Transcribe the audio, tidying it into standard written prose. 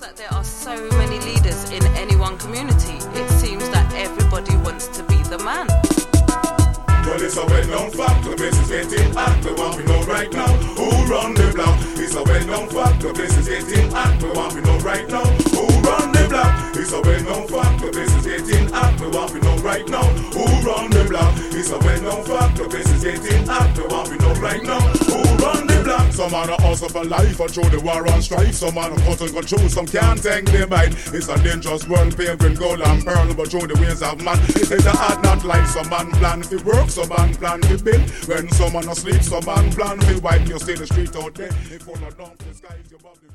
that there are so many leaders in any one community. It seems that everybody wants to be the man. Well, it's a well-known fact, the place is getting hot. We want to know right now who run the block. It's a well-known fact, the place is getting hot. We want to know right now who run the block. It's a well-known fact, the place is getting hot. We want to know right now who run the block. It's a well-known fact, the place is getting hot. We want to know right now who run the block. Some man are hustle for life and through the war and strife. Some man are cut and control, some can't take their bite. It's a dangerous world, paved with gold and pearl, but through the ways of man, it's a hard not life. Some man plan to work, some man plan to build. When someone asleep, some man plan to wipe. You see the street out there, it full of dump, the skies above the